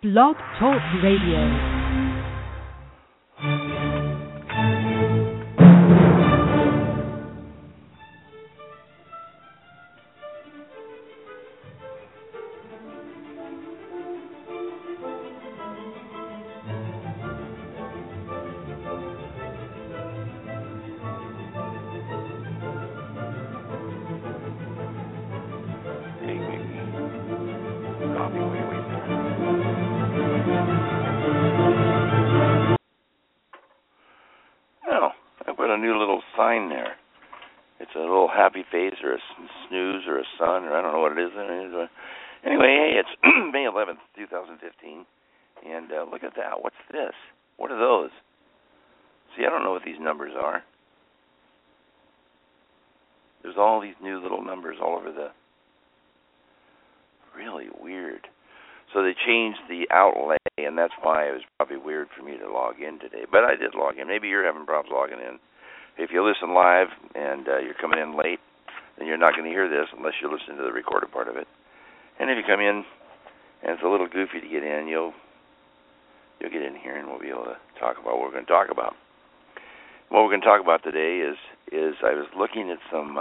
Blog Talk Radio. It's a little happy face or a snooze or a sun or I don't know what it is. Anyway, hey, it's May 11th, 2015, and look at that. What's this? What are those? See, I don't know what these numbers are. There's all these new little numbers all over the... Really weird. So they changed the outlay, and that's why it was probably weird for me to log in today. But I did log in. Maybe you're having problems logging in. If you listen live and you're coming in late, then you're not going to hear this unless you listen to the recorded part of it. And if you come in and it's a little goofy to get in, you'll get in here and we'll be able to talk about what we're going to talk about. What we're going to talk about today is I was looking at some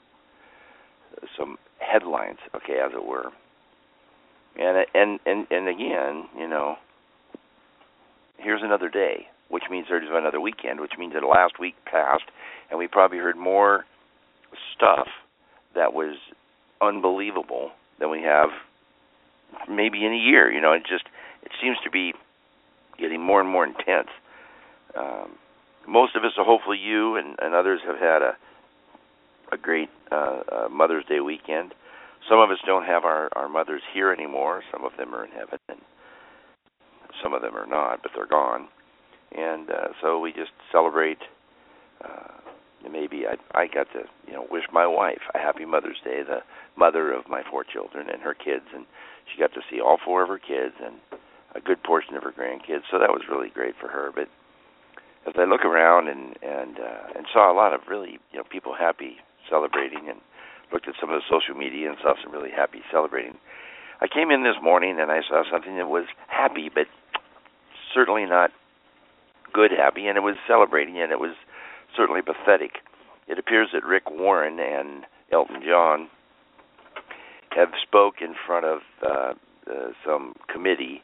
headlines, okay, as it were. And again, you know, here's another day, which means there's another weekend, which means that the last week passed, and we probably heard more stuff that was unbelievable than we have maybe in a year. You know, it seems to be getting more and more intense. Most of us, so hopefully you and others, have had a great Mother's Day weekend. Some of us don't have our mothers here anymore. Some of them are in heaven, and some of them are not, but they're gone. And so we just celebrate. Maybe I got to wish my wife a happy Mother's Day, the mother of my 4 children and her kids, and she got to see all 4 of her kids and a good portion of her grandkids. So that was really great for her. But as I look around and saw a lot of really people happy celebrating, and looked at some of the social media and saw some really happy celebrating, I came in this morning and I saw something that was happy, but certainly not good happy, and it was celebrating, and it was certainly pathetic. It appears that Rick Warren and Elton John have spoke in front of some committee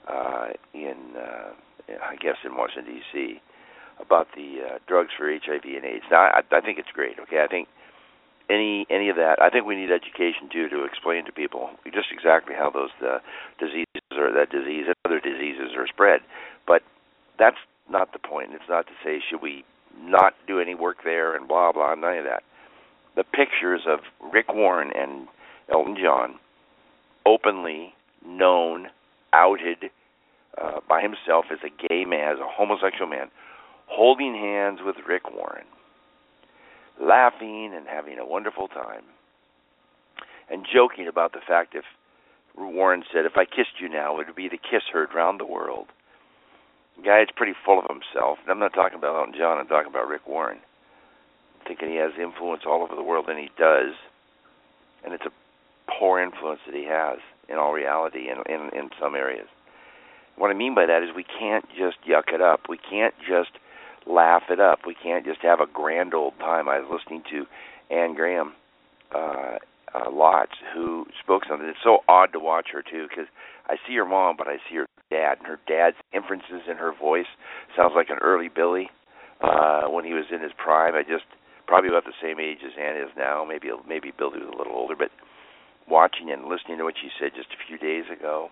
I guess in Washington, D.C., about the drugs for HIV and AIDS. Now, I think it's great, okay? I think any of that, I think we need education, too, to explain to people just exactly how those diseases or that disease and other diseases are spread. But that's not the point. It's not to say should we not do any work there and blah, blah, none of that. The pictures of Rick Warren and Elton John, openly known, outed by himself as a gay man, as a homosexual man, holding hands with Rick Warren, laughing and having a wonderful time, and joking about the fact if Warren said, if I kissed you now, it would be the kiss heard round the world. The guy is pretty full of himself. And I'm not talking about Elton John, I'm talking about Rick Warren. Thinking he has influence all over the world, and he does. And it's a poor influence that he has in all reality in some areas. What I mean by that is we can't just yuck it up. We can't just laugh it up. We can't just have a grand old time. I was listening to Anne Graham Lotz, who spoke something. It's so odd to watch her, too, because I see her mom, but I see her dad, and her dad's inferences in her voice sounds like an early Billy when he was in his prime. Probably about the same age as Anne is now. Maybe Billy was a little older, but watching and listening to what she said just a few days ago,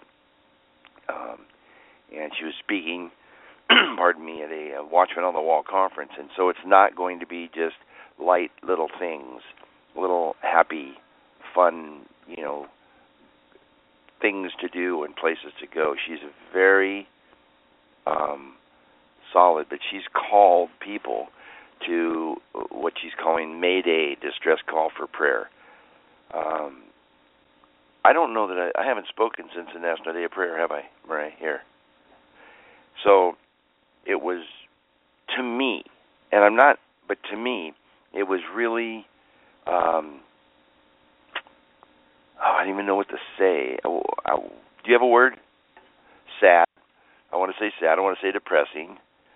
and she was speaking, pardon me, at a Watchman on the Wall conference, and so it's not going to be just light little things, little happy, fun, things to do and places to go. She's very solid, but she's called people to what she's calling Mayday, distress call for prayer. I don't know that I haven't spoken since the National Day of Prayer, have I, Murray, here? So it was, to me, and I'm not, but to me, it was really, I don't even know what to say. Do you have a word? sad. I want to say sad. I don't want to say depressing.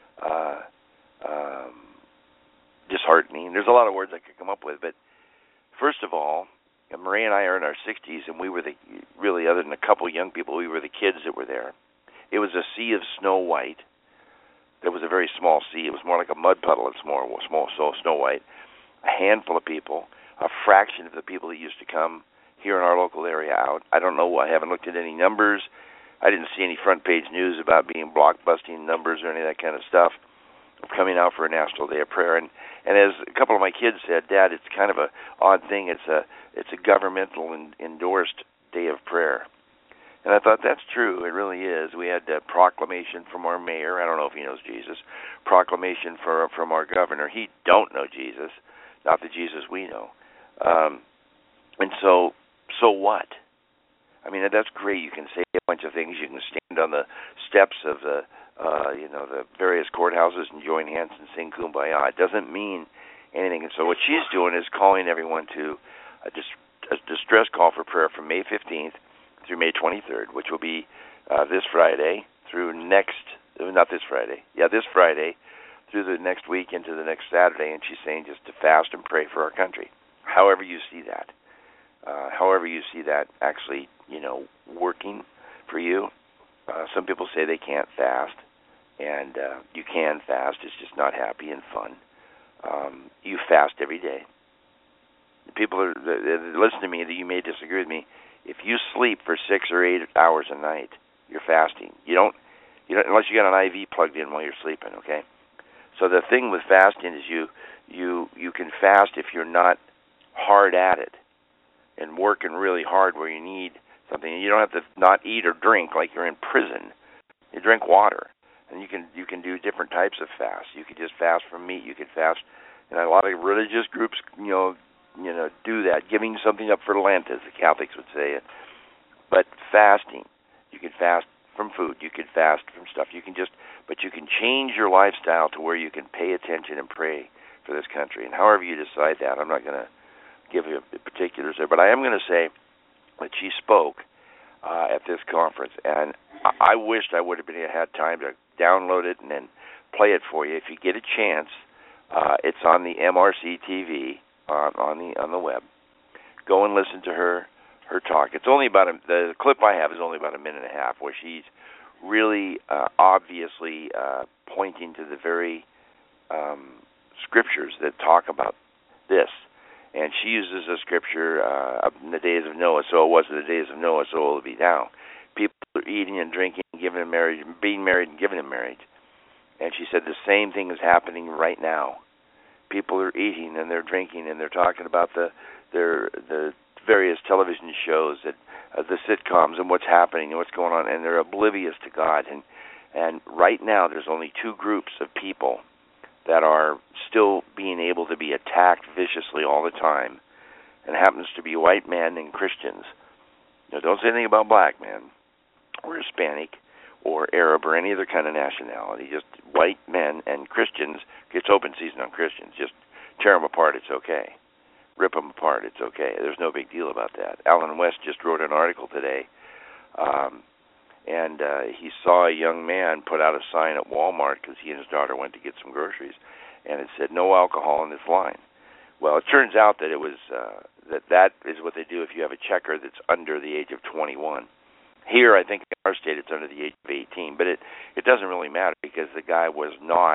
Disheartening. There's a lot of words I could come up with, but first of all, Marie and I are in our 60s, and we were really, other than a couple of young people, we were the kids that were there. It was a sea of Snow White. There was a very small sea. It was more like a mud puddle. It's more small, so Snow White. A handful of people, a fraction of the people that used to come here in our local area out. I don't know. I haven't looked at any numbers. I didn't see any front page news about being blockbusting numbers or any of that kind of stuff of coming out for a National Day of Prayer. And as a couple of my kids said, Dad, it's kind of a odd thing. It's a governmental endorsed Day of Prayer. And I thought, that's true. It really is. We had a proclamation from our mayor. I don't know if he knows Jesus. Proclamation from our governor. He don't know Jesus, not the Jesus we know. And so what? I mean, that's great. You can say a bunch of things. You can stand on the steps of the various courthouses and join hands and sing Kumbaya. It doesn't mean anything. And so what she's doing is calling everyone to a distress call for prayer from May 15th through May 23rd, which will be this Friday through this Friday through the next week into the next Saturday. And she's saying just to fast and pray for our country. However you see that. However you see that actually, working for you. Some people say they can't fast, and you can fast. It's just not happy and fun. You fast every day. People listen to me that you may disagree with me. If you sleep for 6 or 8 hours a night, you're fasting. You don't unless you got an IV plugged in while you're sleeping. Okay. So the thing with fasting is you can fast if you're not hard at it and working really hard where you need something. You don't have to not eat or drink like you're in prison. You drink water, and you can do different types of fasts. You could just fast from meat. You could fast, and a lot of religious groups, do that, giving something up for Lent, as the Catholics would say it. But fasting, you can fast from food. You could fast from stuff. But you can change your lifestyle to where you can pay attention and pray for this country. And however you decide that, I'm not going to give you the particulars there, but I am going to say that she spoke at this conference, and I wished I would have had time to download it and then play it for you. If you get a chance, it's on the MRC TV on the web. Go and listen to her talk. It's only the clip I have is only about a minute and a half, where she's really obviously pointing to the very scriptures that talk about this. And she uses a scripture in the days of Noah, so it was in the days of Noah, so it will be now. People are eating and drinking, giving in marriage, being married and giving in marriage. And she said the same thing is happening right now. People are eating and they're drinking, and they're talking about the various television shows, the sitcoms, and what's happening and what's going on, and they're oblivious to God. And right now there's only 2 groups of people that are still being able to be attacked viciously all the time, and happens to be white men and Christians. Don't say anything about black men or Hispanic or Arab or any other kind of nationality. Just white men and Christians. It's open season on Christians. Just tear them apart, it's okay. Rip them apart, it's okay. There's no big deal about that. Alan West just wrote an article today, and he saw a young man put out a sign at Walmart because he and his daughter went to get some groceries, and it said, "No alcohol in this line." Well, it turns out that it was that is what they do if you have a checker that's under the age of 21. Here, I think in our state, it's under the age of 18, but it doesn't really matter because the guy was not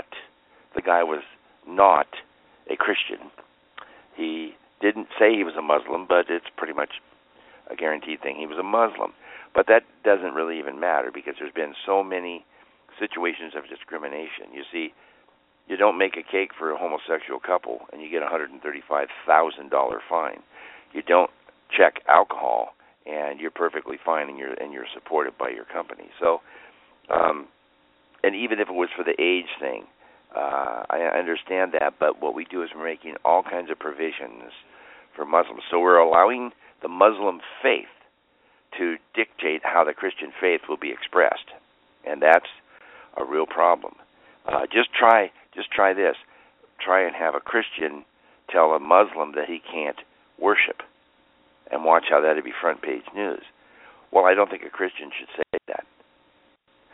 a Christian. He didn't say he was a Muslim, but it's pretty much a guaranteed thing. He was a Muslim. But that doesn't really even matter because there's been so many situations of discrimination. You see, you don't make a cake for a homosexual couple and you get a $135,000 fine. You don't check alcohol and you're perfectly fine and you're supported by your company. So, and even if it was for the age thing, I understand that, but what we do is we're making all kinds of provisions for Muslims. So we're allowing the Muslim faith to dictate how the Christian faith will be expressed, and that's a real problem. Just try this. Try and have a Christian tell a Muslim that he can't worship, and watch how that'd be front page news. Well, I don't think a Christian should say that.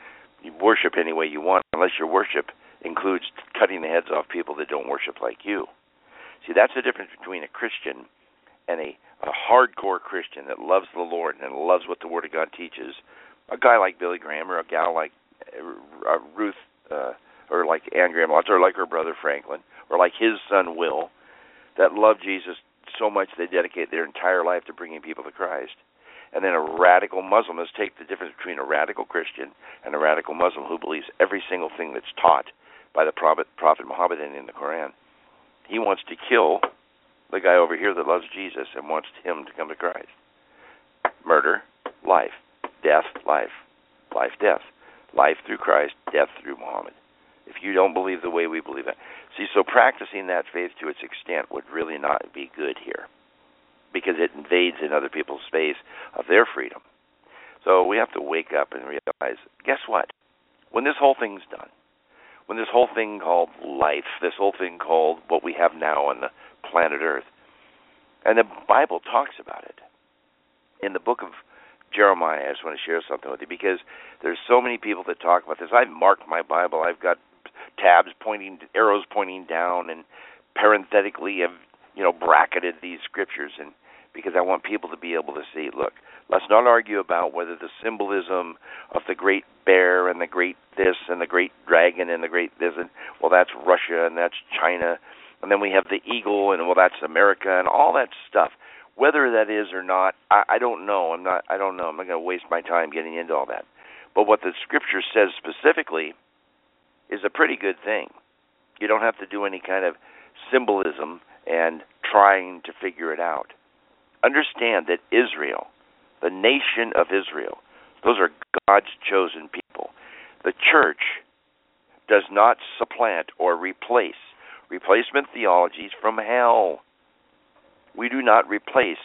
You worship any way you want, unless your worship includes cutting the heads off people that don't worship like you. See, that's the difference between a Christian and a hardcore Christian that loves the Lord and loves what the Word of God teaches. A guy like Billy Graham, or a gal like Ruth, or like Anne Graham Lotz, or like her brother Franklin, or like his son Will, that love Jesus so much they dedicate their entire life to bringing people to Christ. And then a radical Muslim. Let's take the difference between a radical Christian and a radical Muslim who believes every single thing that's taught by the Prophet Muhammad in the Quran. He wants to kill the guy over here that loves Jesus and wants him to come to Christ. Murder, life. Death, life. Life, death. Life through Christ, death through Muhammad. If you don't believe the way we believe it. See, so practicing that faith to its extent would really not be good here, because it invades in other people's space of their freedom. So we have to wake up and realize, guess what? When this whole thing's done, when this whole thing called life, this whole thing called what we have now on the planet Earth, and the Bible talks about it. In the book of Jeremiah, I just want to share something with you, because there's so many people that talk about this. I've marked my Bible. I've got tabs pointing, arrows pointing down, and parenthetically have, bracketed these scriptures, and because I want people to be able to see, look, let's not argue about whether the symbolism of the great bear and the great this and the great dragon and the great this, and well, that's Russia and that's China, and then we have the eagle and well, that's America and all that stuff. Whether that is or not, I don't know. I don't know. I'm not going to waste my time getting into all that. But what the scripture says specifically is a pretty good thing. You don't have to do any kind of symbolism and trying to figure it out. Understand that Israel, the nation of Israel, those are God's chosen people. The church does not supplant or replace replacement theologies from hell. We do not replace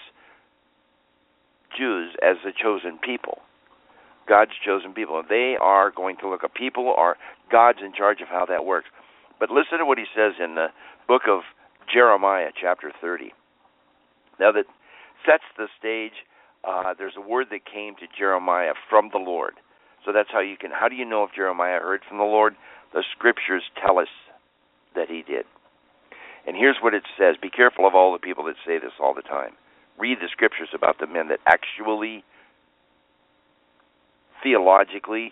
Jews as the chosen people, God's chosen people. They are going to look at people, are God's in charge of how that works. But listen to what he says in the book of Jeremiah, chapter 30. Now that sets the stage. There's a word that came to Jeremiah from the Lord. So that's how do you know if Jeremiah heard from the Lord? The scriptures tell us that he did. And here's what it says. Be careful of all the people that say this all the time. Read the scriptures about the men that actually, theologically,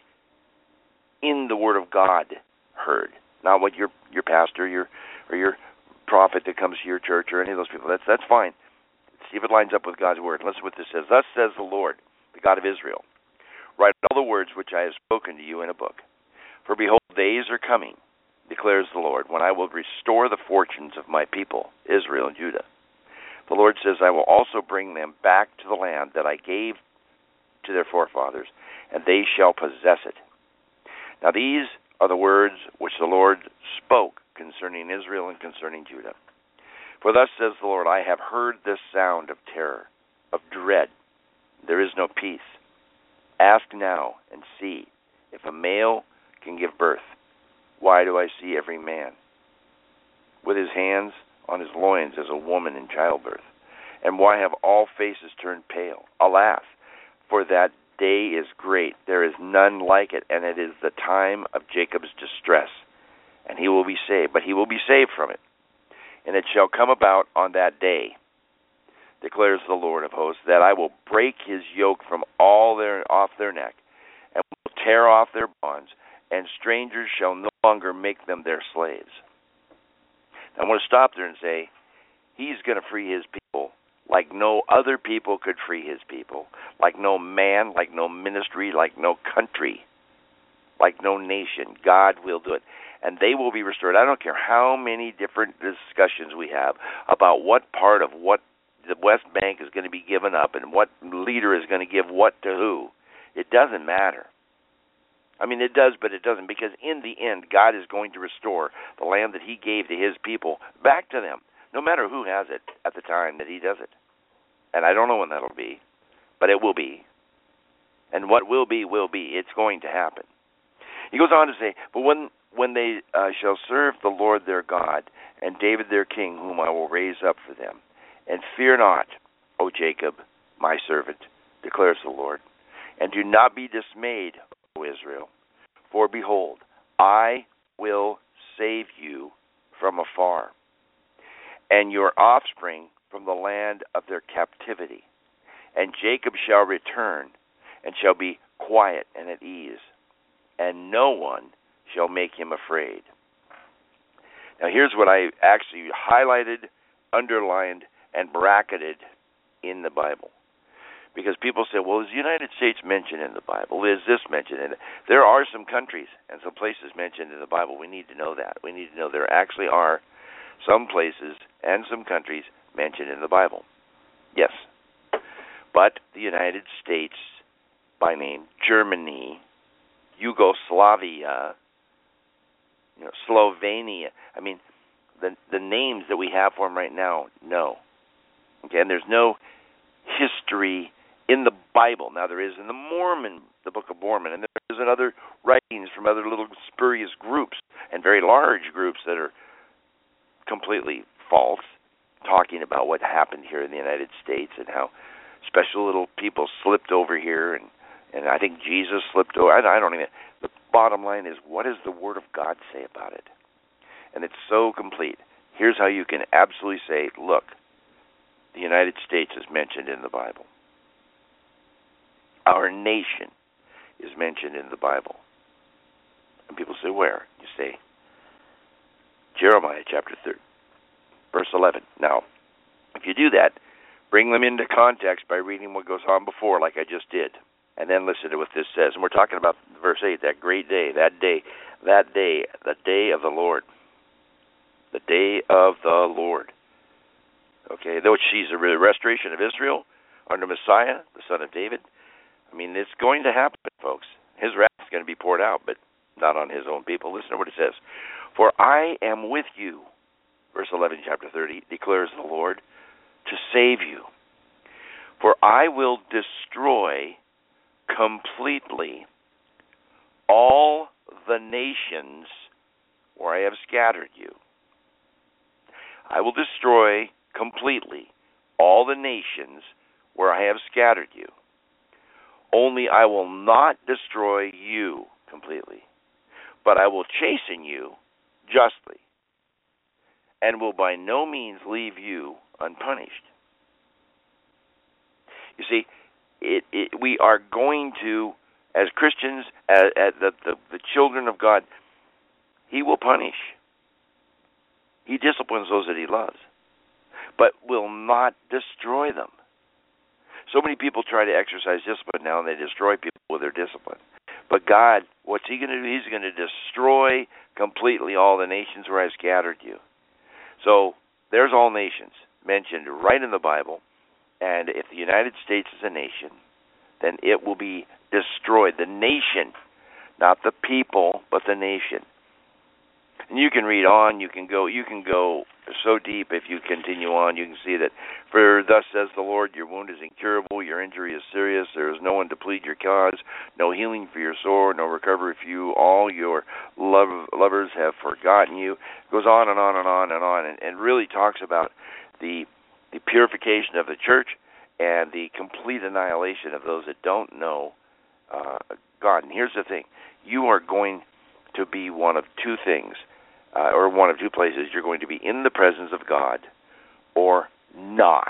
in the Word of God, heard. Not what your pastor or your prophet that comes to your church or any of those people. That's fine. See if it lines up with God's Word. Listen what this says. Thus says the Lord, the God of Israel, write all the words which I have spoken to you in a book. For behold, days are coming, declares the Lord, when I will restore the fortunes of my people, Israel and Judah. The Lord says, I will also bring them back to the land that I gave to their forefathers, and they shall possess it. Now these are the words which the Lord spoke concerning Israel and concerning Judah. For thus says the Lord, I have heard this sound of terror, of dread. There is no peace. Ask now and see if a male can give birth. Why do I see every man with his hands on his loins as a woman in childbirth? And why have all faces turned pale? Alas, for that day is great. There is none like it, and it is the time of Jacob's distress. And he will be saved, but he will be saved from it. And it shall come about on that day, declares the Lord of hosts, that I will break his yoke from off their neck, and will tear off their bonds, and strangers shall no longer make them their slaves. Now, I want to stop there and say, he's going to free his people like no other people could free his people, like no man, like no ministry, like no country, like no nation. God will do it. And they will be restored. I don't care how many different discussions we have about what part of what the West Bank is going to be given up and what leader is going to give what to who. It doesn't matter. I mean, it does, but it doesn't, because in the end, God is going to restore the land that he gave to his people back to them, no matter who has it at the time that he does it. And I don't know when that'll be, but it will be. And what will be, will be. It's going to happen. He goes on to say, but when they shall serve the Lord their God and David their king, whom I will raise up for them, and fear not, O Jacob, my servant, declares the Lord, and do not be dismayed, O Israel, For behold, I will save you from afar, and your offspring from the land of their captivity. And Jacob shall return, and shall be quiet and at ease, and no one shall make him afraid. Now here's what I actually highlighted, underlined, and bracketed in the Bible. Because people say, well, is the United States mentioned in the Bible? Is this mentioned in it? There are some countries and some places mentioned in the Bible. We need to know that. We need to know there actually are some places and some countries mentioned in the Bible. Yes. But the United States, by name, Germany, Yugoslavia, Slovenia, I mean, the names that we have for them right now, no. Okay, and there's no history in the Bible. Now there is in the Book of Mormon, and there is in other writings from other little spurious groups and very large groups that are completely false, talking about what happened here in the United States and how special little people slipped over here, and I think Jesus slipped over. I don't even. The bottom line is, what does the Word of God say about it? And it's so complete. Here's how you can absolutely say, look, the United States is mentioned in the Bible. Our nation is mentioned in the Bible. And people say, where? You say, Jeremiah chapter 3, verse 11. Now, if you do that, bring them into context by reading what goes on before, like I just did, and then listen to what this says. And we're talking about verse 8, that great day, the day of the Lord. The day of the Lord. Okay, though she's a restoration of Israel under Messiah, the son of David. I mean, it's going to happen, folks. His wrath is going to be poured out, but not on his own people. Listen to what it says. For I am with you, verse 11, chapter 30, declares the Lord, to save you. For I will destroy completely all the nations where I have scattered you. I will destroy completely all the nations where I have scattered you. Only I will not destroy you completely, but I will chasten you justly, and will by no means leave you unpunished. You see, we are going to, as Christians, as the children of God, He will punish. He disciplines those that He loves, but will not destroy them. So many people try to exercise discipline now, and they destroy people with their discipline. But God, what's He going to do? He's going to destroy completely all the nations where I scattered you. So there's all nations mentioned right in the Bible, and if the United States is a nation, then it will be destroyed. The nation, not the people, but the nation. And you can read on, you can go so deep if you continue on. You can see that, for thus says the Lord, your wound is incurable, your injury is serious, there is no one to plead your cause, no healing for your sore, no recovery for you, all your lovers have forgotten you. It goes on and on and on and on, and really talks about the purification of the church and the complete annihilation of those that don't know God. And here's the thing, you are going to be one of two things, or one of two places. You're going to be in the presence of God or not.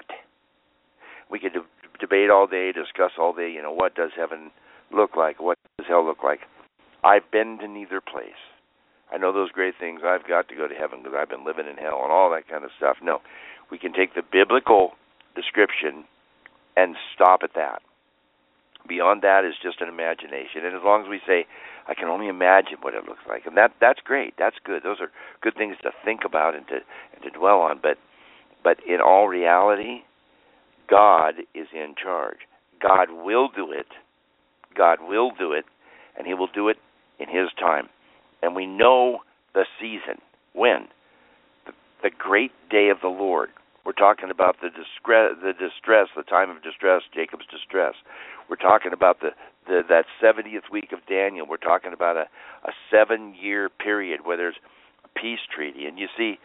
We could debate all day, discuss all day, what does heaven look like, what does hell look like. I've been to neither place. I know those great things, I've got to go to heaven because I've been living in hell and all that kind of stuff. No, we can take the biblical description and stop at that. Beyond that is just an imagination. And as long as we say, I can only imagine what it looks like, and that's great. That's good. Those are good things to think about and to dwell on. But in all reality, God is in charge. God will do it. God will do it, and He will do it in His time. And we know the season. When? The great day of the Lord. We're talking about the distress, the time of distress, Jacob's distress. We're talking about that 70th week of Daniel. We're talking about a 7-year period where there's a peace treaty. And you see,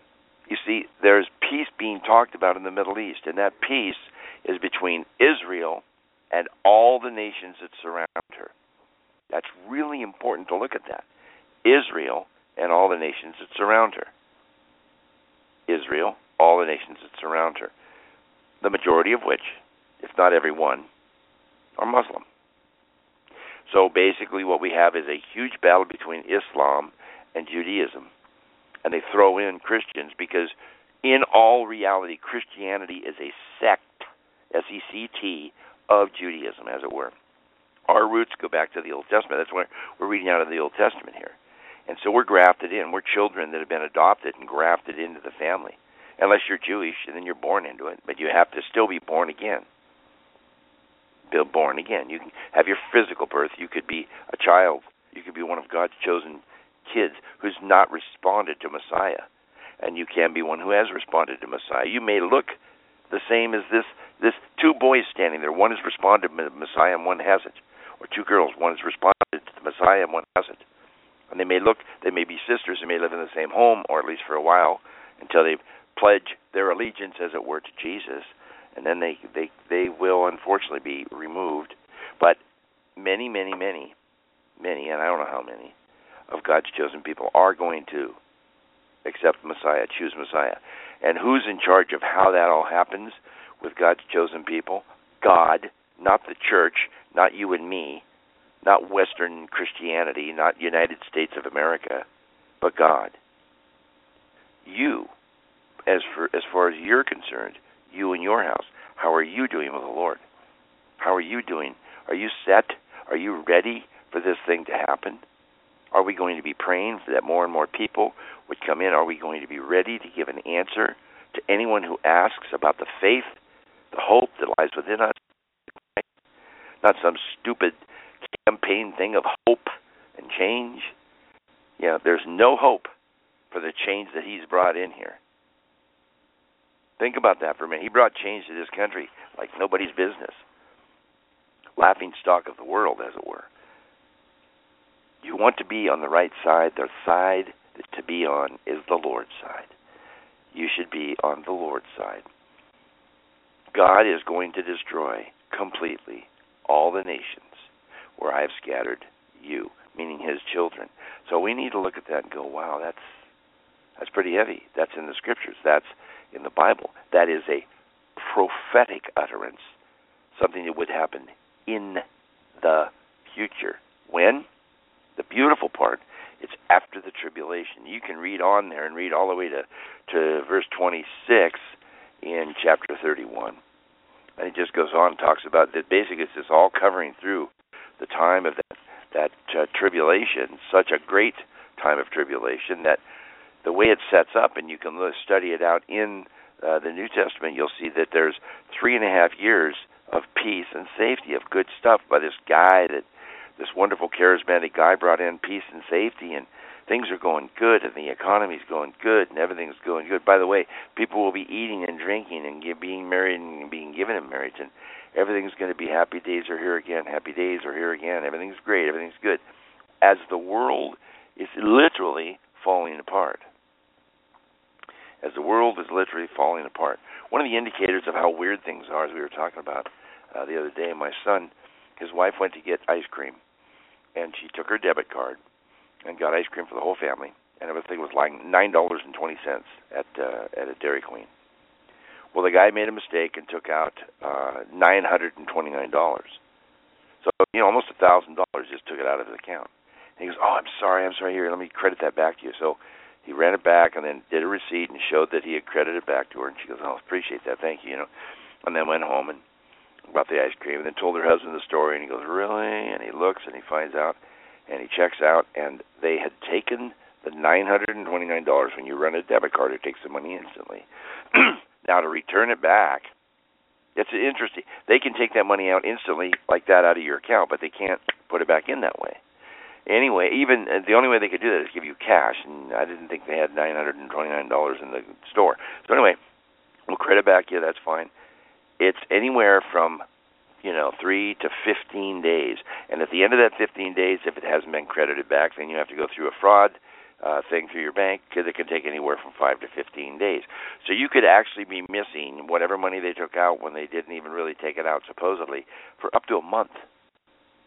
there's peace being talked about in the Middle East, and that peace is between Israel and all the nations that surround her. That's really important to look at that. Israel and all the nations that surround her. Israel, all the nations that surround her. The majority of which, if not every one, are Muslim. So basically what we have is a huge battle between Islam and Judaism. And they throw in Christians because in all reality, Christianity is a sect, S-E-C-T, of Judaism, as it were. Our roots go back to the Old Testament. That's why we're reading out of the Old Testament here. And so we're grafted in. We're children that have been adopted and grafted into the family. Unless you're Jewish, and then you're born into it. But you have to still be born again. Born again. You can have your physical birth. You could be a child. You could be one of God's chosen kids who's not responded to Messiah. And you can be one who has responded to Messiah. You may look the same as this two boys standing there. One has responded to Messiah and one hasn't. Or two girls. One has responded to the Messiah and one hasn't. And they may be sisters, they may live in the same home, or at least for a while, until they pledge their allegiance, as it were, to Jesus, and then they will unfortunately be removed. But many, and I don't know how many, of God's chosen people are going to accept Messiah, choose Messiah. And who's in charge of how that all happens with God's chosen people? God, not the church, not you and me, not Western Christianity, not United States of America, but God. You, as far as you're concerned, you and your house, how are you doing with the Lord? How are you doing? Are you set? Are you ready for this thing to happen? Are we going to be praying for that more and more people would come in? Are we going to be ready to give an answer to anyone who asks about the faith, the hope that lies within us? Not some stupid campaign thing of hope and change. There's no hope for the change that he's brought in here. Think about that for a minute. He brought change to this country like nobody's business. Laughing stock of the world, as it were. You want to be on the right side. The side to be on is the Lord's side. You should be on the Lord's side. God is going to destroy completely all the nations where I have scattered you, meaning his children. So we need to look at that and go, wow, that's pretty heavy. That's in the Scriptures. That's in the Bible. That is a prophetic utterance, something that would happen in the future. When? The beautiful part, it's after the tribulation. You can read on there and read all the way to verse 26 in chapter 31. And it just goes on and talks about that basically it's just all covering through the time of that tribulation, such a great time of tribulation that the way it sets up, and you can study it out in the New Testament, you'll see that there's 3.5 years of peace and safety, of good stuff by this wonderful charismatic guy brought in peace and safety, and things are going good, and the economy's going good, and everything's going good. By the way, people will be eating and drinking and being married and being given in marriage, and everything's going to be happy days are here again, happy days are here again, everything's great, everything's good. As the world is literally falling apart. As the world is literally falling apart. One of the indicators of how weird things are, as we were talking about the other day, my son, his wife went to get ice cream, and she took her debit card and got ice cream for the whole family, and everything was like $9.20 at a Dairy Queen. Well, the guy made a mistake and took out $929. So, almost $1,000 just took it out of his account. And he goes, "Oh, I'm sorry, here, let me credit that back to you." So he ran it back and then did a receipt and showed that he had credited it back to her, and she goes, "Oh, appreciate that, thank you," And then went home and bought the ice cream and then told her husband the story, and he goes, "Really?" And he looks and he finds out and he checks out, and they had taken the $929. When you run a debit card, it takes the money instantly. Now, to return it back, it's interesting. They can take that money out instantly like that out of your account, but they can't put it back in that way. Anyway, even the only way they could do that is give you cash, and I didn't think they had $929 in the store. So anyway, we'll credit back you, that's fine. It's anywhere from 3 to 15 days. And at the end of that 15 days, if it hasn't been credited back, then you have to go through a fraud thing through your bank, because it can take anywhere from 5 to 15 days. So you could actually be missing whatever money they took out when they didn't even really take it out, supposedly, for up to a month.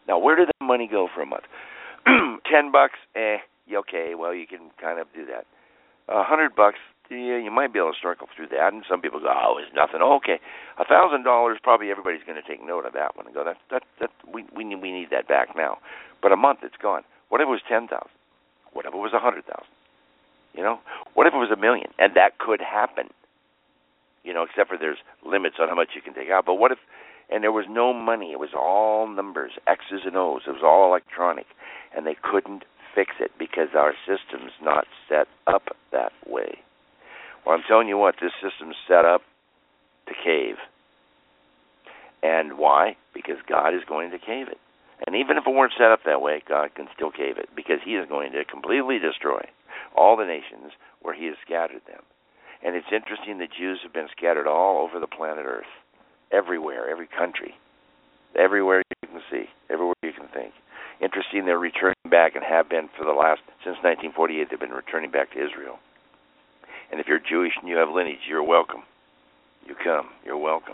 Now, where did the money go for a month? $10, okay, well, you can kind of do that. $100, yeah, you might be able to struggle through that. And some people go, oh, it's nothing. Oh, okay, $1,000, probably everybody's going to take note of that one and go, we need that back now. But a month, it's gone. What if it was 10,000? What if it was 100,000? You know, what if it was 1 million? And that could happen. You know, except for there's limits on how much you can take out. But what if, and there was no money, it was all numbers, X's and O's, it was all electronic, and they couldn't fix it because our system's not set up that way. Well, I'm telling you what, this system's set up to cave. And why? Because God is going to cave it. And even if it weren't set up that way, God can still cave it, because he is going to completely destroy all the nations where he has scattered them. And it's interesting, the Jews have been scattered all over the planet Earth, everywhere, every country, everywhere you can see, everywhere you can think. Interesting, they're returning back and have been for the last, since 1948, they've been returning back to Israel. And if you're Jewish and you have lineage, you're welcome. You come, you're welcome.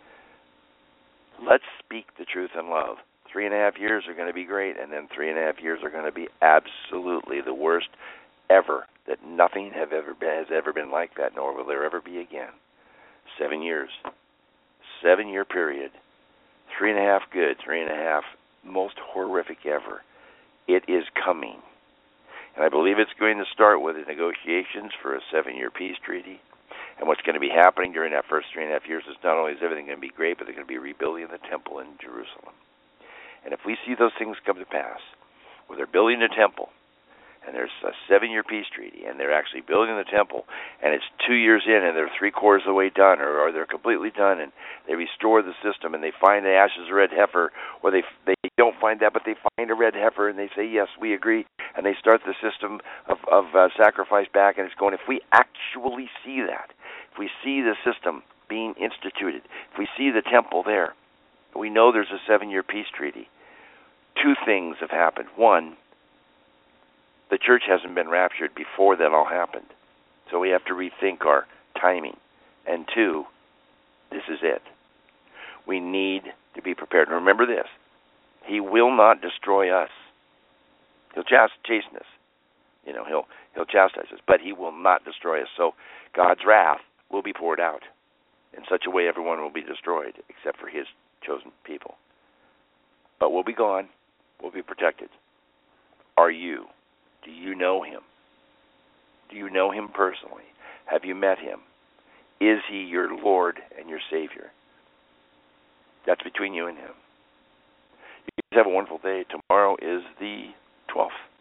Let's speak the truth in love. 3.5 years are going to be great, and then 3.5 years are going to be absolutely the worst ever, that nothing has ever been like that, nor will there ever be again. 7 years. 7-year period. 3.5 good, 3.5 most horrific ever. It is coming. And I believe it's going to start with the negotiations for a 7-year peace treaty. And what's going to be happening during that first 3.5 years is not only is everything going to be great, but they're going to be rebuilding the temple in Jerusalem. And if we see those things come to pass, where they're building a temple, and there's a 7-year peace treaty, and they're actually building the temple, and it's 2 years in, and they're 3/4 of the way done, or they're completely done, and they restore the system, and they find the ashes of red heifer, or they don't find that, but they find a red heifer, and they say, yes, we agree, and they start the system of sacrifice back, and it's going, if we actually see that, if we see the system being instituted, if we see the temple there, we know there's a 7-year peace treaty. 2 things have happened. One, the church hasn't been raptured before that all happened. So we have to rethink our timing. And 2, this is it. We need to be prepared. And remember this, he will not destroy us. He'll chasten us. You know, he'll chastise us, but he will not destroy us. So God's wrath will be poured out in such a way everyone will be destroyed except for his chosen people. But we'll be gone. We'll be protected. Are you? Do you know him? Do you know him personally? Have you met him? Is he your Lord and your Savior? That's between you and him. You guys have a wonderful day. Tomorrow is the 12th.